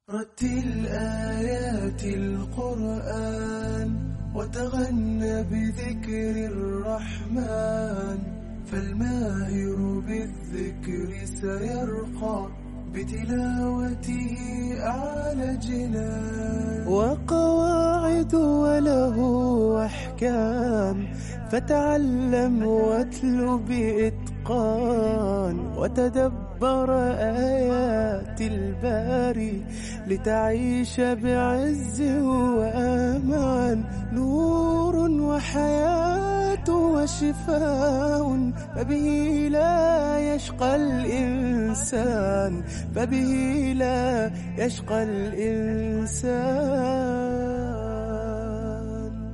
رتل آيات القرآن وتغنى بذكر الرحمن، فالماهر بالذكر سيرقى بتلاوته أعلى جنان. وقواعد وله أحكام، فتعلم واتل بإتقان، وتدبر آيات الباري لتعيش بعز وأمان. نور وحياة وشفاء، فبه لا يشقى الإنسان، فبه لا يشقى الإنسان.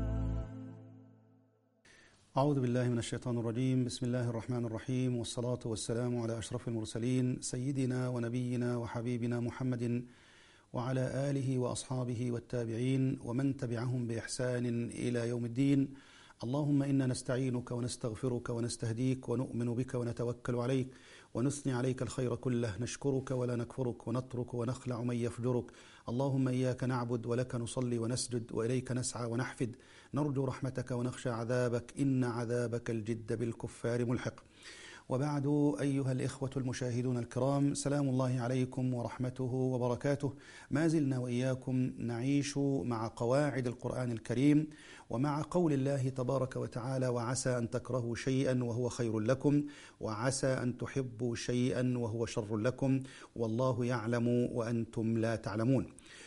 أعوذ بالله من الشيطان الرجيم. بسم الله الرحمن الرحيم، والصلاة والسلام على أشرف المرسلين سيدنا ونبينا وحبيبنا محمد وعلى آله وأصحابه والتابعين ومن تبعهم بإحسان إلى يوم الدين. اللهم إنا نستعينك ونستغفرك ونستهديك ونؤمن بك ونتوكل عليك ونثني عليك الخير كله، نشكرك ولا نكفرك ونترك ونخلع من يفجرك. اللهم إياك نعبد ولك نصلي ونسجد وإليك نسعى ونحفد، نرجو رحمتك ونخشى عذابك، إن عذابك الجد بالكفار ملحق. وبعد، أيها الإخوة المشاهدون الكرام، سلام الله عليكم ورحمته وبركاته. ما زلنا وإياكم نعيش مع قواعد القرآن الكريم ومع قول الله تبارك وتعالى: وعسى أن تكرهوا شيئا وهو خير لكم، وعسى أن تحبوا شيئا وهو شر لكم، والله يعلم وأنتم لا تعلمون.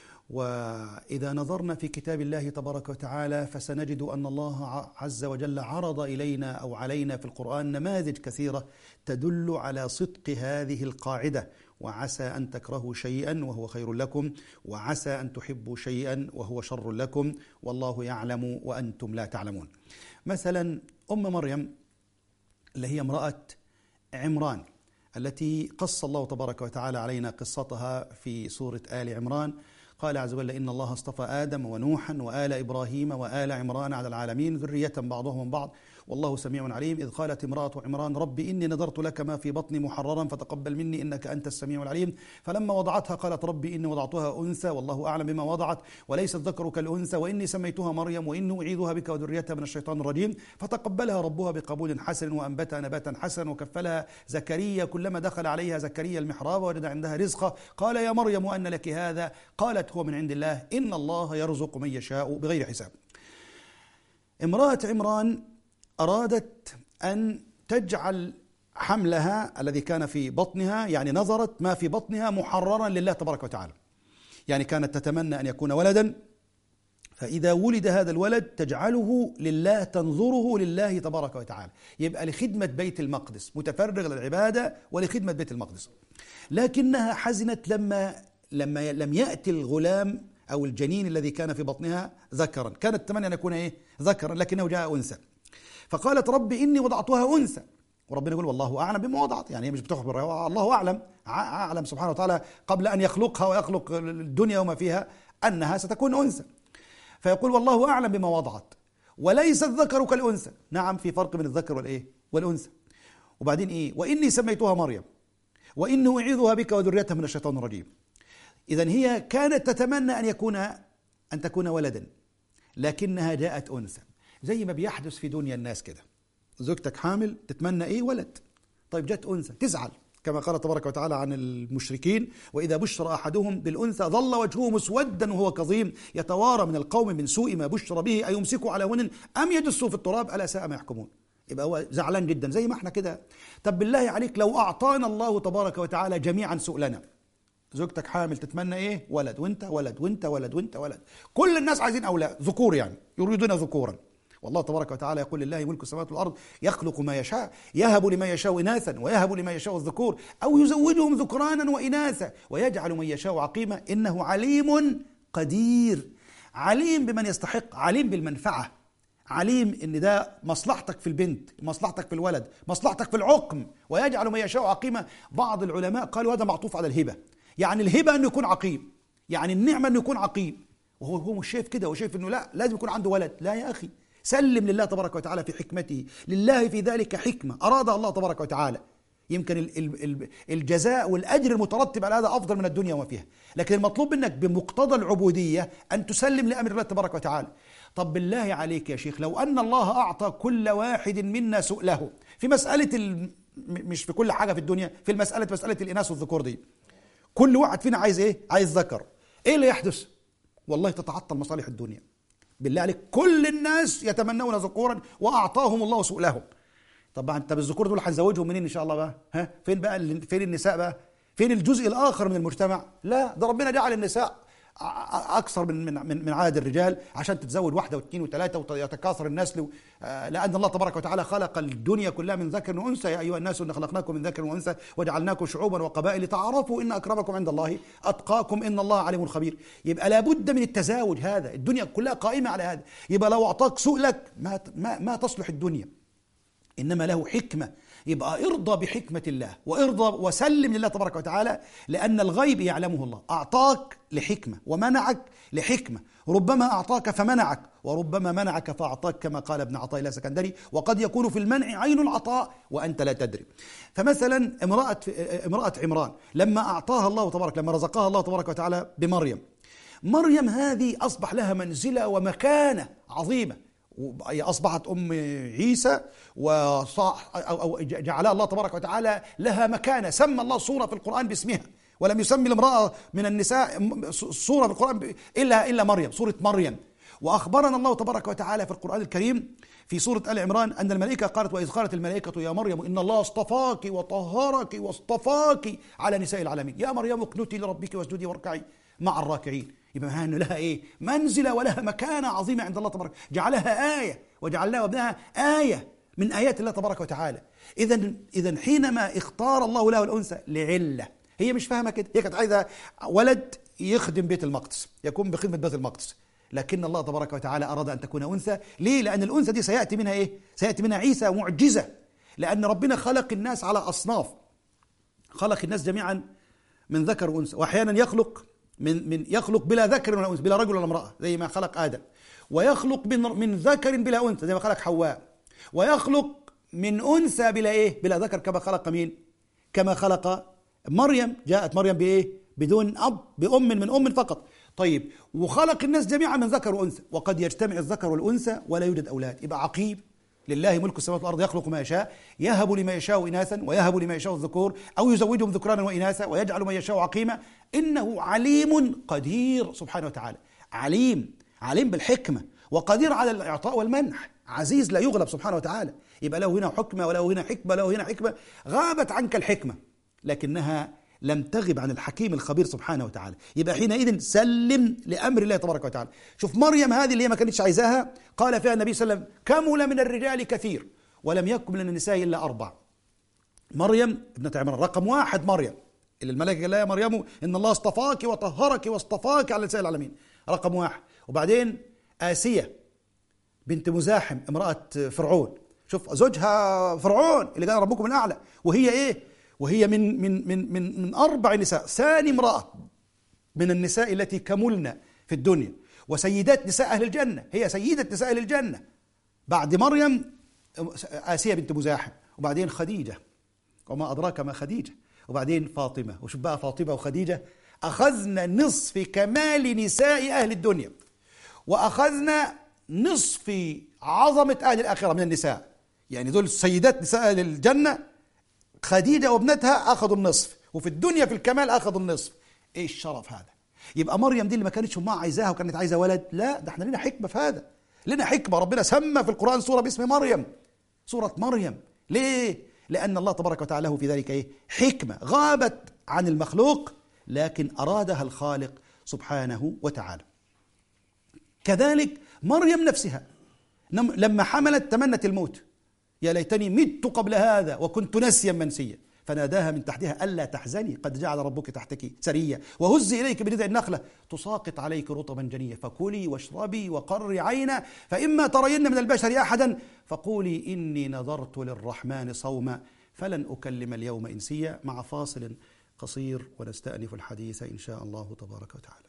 وإذا نظرنا في كتاب الله تبارك وتعالى فسنجد أن الله عز وجل عرض إلينا أو علينا في القرآن نماذج كثيرة تدل على صدق هذه القاعدة: وعسى أن تكرهوا شيئا وهو خير لكم، وعسى أن تحبوا شيئا وهو شر لكم، والله يعلم وأنتم لا تعلمون. مثلا مريم اللي هي امرأة عمران التي قص الله تبارك وتعالى علينا قصتها في سورة آل عمران. قال عز وجل: إن الله اصطفى آدم ونوحا وآل إبراهيم وآل عمران على العالمين ذرية بعضهم من بعض والله سميع عليم. إذ قالت امرأة عمران: رب إني نذرت لك ما في بطني محررا فتقبل مني إنك أنت السميع العليم. فلما وضعتها قالت: رب إني وضعتها أنثى والله أعلم بما وضعت وليس الذكر كالأنثى وإني سميتها مريم وإني أعيذها بك وذريتها من الشيطان الرجيم. فتقبلها ربها بقبول حسن وأنبتها نباتا حسنا وكفلها زكريا. كلما دخل عليها زكريا المحراب وجد عندها رزقا قال: يا مريم أن لك هذا؟ قالت: هو من عند الله إن الله يرزق من يشاء بغير حساب. امرأة عمران أرادت أن تجعل حملها الذي كان في بطنها، يعني نظرت ما في بطنها محررا لله تبارك وتعالى، يعني كانت تتمنى أن يكون ولدا، فإذا ولد هذا الولد تجعله لله، تنظره لله تبارك وتعالى، يبقى لخدمة بيت المقدس، متفرغ للعبادة ولخدمة بيت المقدس. لكنها حزنت لما لم يأتي الغلام أو الجنين الذي كان في بطنها ذكرا، كانت تتمنى أن يكون ذكرا لكنه جاء أنثى. فقالت: رب إني وضعتها أنثى، وربنا يقول: والله أعلم بما وضعت، يعني هي مش بتخبر، الله أعلم سبحانه وتعالى قبل أن يخلقها ويخلق الدنيا وما فيها أنها ستكون أنثى. فيقول: والله أعلم بما وضعت وليس الذكر كالأنثى. نعم، في فرق بين الذكر والأنثى. وبعدين وإني سميتها مريم وإنه أعيذها بك وذريتها من الشيطان الرجيم. إذن هي كانت تتمنى أن تكون ولدا، لكنها جاءت أنثى، زي ما بيحدث في دنيا الناس كده. زوجتك حامل تتمنى ولد، طيب جت أنثى تزعل، كما قال تبارك وتعالى عن المشركين: وإذا بشر أحدهم بالأنثى ظل وجهه مسودا وهو كظيم يتوارى من القوم من سوء ما بشر به أيمسكه على هون أم يدسه في التراب ألا ساء ما يحكمون. يبقى هو زعلان جدا زي ما احنا كده. طب بالله عليك لو أعطانا الله تبارك وتعالى جميعا سؤلنا، زوجتك حامل تتمنى ولد، وانت ولد، وانت ولد، وانت ولد، كل الناس عايزين أولاد ذكور، يعني يريدون ذكورا. والله تبارك وتعالى يقول: لله ملك السماوات والأرض يخلق ما يشاء يهب لمن يشاء إناثا ويهب لمن يشاء الذكور أو يزوجهم ذكرانا وإناثا ويجعل من يشاء عقيما إنه عليم قدير. عليم بمن يستحق، عليم بالمنفعة، عليم إن ده مصلحتك في البنت، مصلحتك في الولد، مصلحتك في العقم. ويجعل من يشاء عقيما. بعض العلماء قالوا هذا معطوف على الهبة، يعني الهبة أنه يكون عقيم، يعني النعمة أنه يكون عقيم. وهو مش شايف كده، وشايف أنه لا لازم يكون عنده ولد. لا يا أخي، سلم لله تبارك وتعالى في حكمته، لله في ذلك حكمة أرادها الله تبارك وتعالى. يمكن الجزاء والأجر المترتب على هذا أفضل من الدنيا وما فيها، لكن المطلوب منك بمقتضى العبودية أن تسلم لأمر الله تبارك وتعالى. طب بالله عليك يا شيخ، لو أن الله أعطى كل واحد منا سؤله في مسألة مش في كل حاجة في الدنيا، في مسألة الإناث والذكور دي، كل واحد فينا عايز إيه؟ عايز ذكر. إيه اللي يحدث؟ والله تتعطل مصالح الدنيا. بالله عليك كل الناس يتمنون ذكورا وأعطاهم الله سؤلهم. طبعا انت بالذكور دول هنزوجهم منين ان شاء الله بقى؟ ها فين بقى فين النساء بقى؟ فين الجزء الاخر من المجتمع؟ لا، ده ربنا جعل النساء اكثر من عدد الرجال عشان تتزوج واحده واثنين وثلاثه ويتكاثر النسل، لان الله تبارك وتعالى خلق الدنيا كلها من ذكر وانثى. يا ايها الناس ان خلقناكم من ذكر وانثى وجعلناكم شعوبا وقبائل لتعارفوا ان اكرمكم عند الله اتقاكم ان الله عليم خبير. يبقى لابد من التزاوج، هذا الدنيا كلها قائمه على هذا. يبقى لو اعطاك سؤلك ما تصلح الدنيا، إنما له حكمة. يبقى ارضى بحكمة الله وارضى وسلم لله تبارك وتعالى، لأن الغيب يعلمه الله. أعطاك لحكمة ومنعك لحكمة، ربما أعطاك فمنعك وربما منعك فأعطاك، كما قال ابن عطاء الله السكندري: وقد يكون في المنع عين العطاء وأنت لا تدري. فمثلا امرأة عمران لما أعطاها الله تبارك، لما رزقها الله تبارك وتعالى بمريم، مريم هذه أصبح لها منزلة ومكانة عظيمة، أصبحت أم عيسى وجعلها الله تبارك وتعالى لها مكانة. سمى الله سورة في القرآن باسمها، ولم يسمي الامرأة من النساء سورة في القرآن إلا مريم، سورة مريم. وأخبرنا الله تبارك وتعالى في القرآن الكريم في سورة آل عمران أن الملائكة قالت: وإذ قالت الملائكة يا مريم إن الله اصطفاك وطهرك واصطفاك على نساء العالمين يا مريم اقنتي لربك واسجدي واركعي مع الراكعين. يبقى أن لها إيه؟ منزلة ولها مكانة عظيمة عند الله تبارك، جعلها آية وجعلها وابنها آية من آيات الله تبارك وتعالى. إذن حينما اختار الله له الأنثى لعلة، هي مش فاهمة كده، هي كانت عايزة ولد يخدم بيت المقدس، يكون بخدمة بيت المقدس، لكن الله تبارك وتعالى أراد أن تكون أنثى. ليه؟ لأن الأنثى دي سيأتي منها إيه؟ سيأتي منها عيسى معجزة، لأن ربنا خلق الناس على أصناف، خلق الناس جميعا من ذكر وأنثى، وأحيانا يخلق بلا ذكر ولا أنثى، بلا رجل ولا امرأة زي ما خلق آدم، ويخلق من ذكر بلا أنثى زي ما خلق حواء، ويخلق من أنثى بلا إيه؟ بلا ذكر، كما خلق مين؟ كما خلق مريم. جاءت مريم بإيه؟ بدون أب، بأم من أم فقط. طيب، وخلق الناس جميعا من ذكر وأنثى، وقد يجتمع الذكر والأنثى ولا يوجد أولاد. يبقى عقيم. لله ملك السماوات والأرض يخلق ما يشاء، يهب لما يشاء إناثا ويهب لما يشاء الذكور أو يزوجهم ذكرانا وإناثا ويجعل ما يشاء عقيما إنه عليم قدير سبحانه وتعالى. عليم بالحكمة، وقدير على الإعطاء والمنح، عزيز لا يغلب سبحانه وتعالى. يبقى له هنا حكمة وله هنا حكمة، له هنا حكمة. غابت عنك الحكمة لكنها لم تغب عن الحكيم الخبير سبحانه وتعالى. يبقى حينئذ سلم لأمر الله تبارك وتعالى. شوف مريم هذه اللي هي ما كانتش عايزاها، قال فيها النبي صلى الله عليه وسلم: كمل من الرجال كثير ولم يكن من النساء إلا 4. مريم ابنة عمران رقم 1، مريم اللي الملائكة قال لها: يا مريم إن الله اصطفاك وطهرك واصطفاك على نساء العالمين، رقم 1. وبعدين آسية بنت مزاحم امرأة فرعون، شوف زوجها فرعون اللي قال ربكم الأعلى، وهي إيه؟ وهي من 4 نساء، ثاني امرأة من النساء التي كملن في الدنيا، وسيدات نساء أهل الجنة، هي سيدة نساء أهل الجنة. بعد مريم آسية بنت مزاحم، وبعدين خديجة وما أدراك ما خديجة، وبعدين فاطمة. وشوف بقى فاطمة وخديجة أخذنا نصف كمال نساء أهل الدنيا، وأخذنا نصف عظمة أهل الآخرة من النساء، يعني دول سيدات نساء أهل الجنة. خديجة وابنتها أخذوا النصف، وفي الدنيا في الكمال أخذوا النصف. إيه الشرف هذا؟ يبقى مريم دي اللي ما كانتش أمها عايزاها وكانت عايزة ولد، لا، ده احنا لنا حكمة في هذا، لنا حكمة. ربنا سمى في القرآن سورة باسم مريم، سورة مريم. ليه؟ لأن الله تبارك وتعالى له في ذلك إيه؟ حكمة غابت عن المخلوق لكن أرادها الخالق سبحانه وتعالى. كذلك مريم نفسها لما حملت تمنت الموت: يا ليتني مت قبل هذا وكنت نسيا منسيا، فناداها من تحتها: ألا تحزني قد جعل ربك تحتك سريا وهزي إليك بجذع النخلة تساقط عليك رطبا جنيا فكلي واشربي وقري عينا فإما ترين من البشر أحدا فقولي إني نذرت للرحمن صوما فلن أكلم اليوم إنسيا. مع فاصل قصير ونستأنف الحديث إن شاء الله تبارك وتعالى.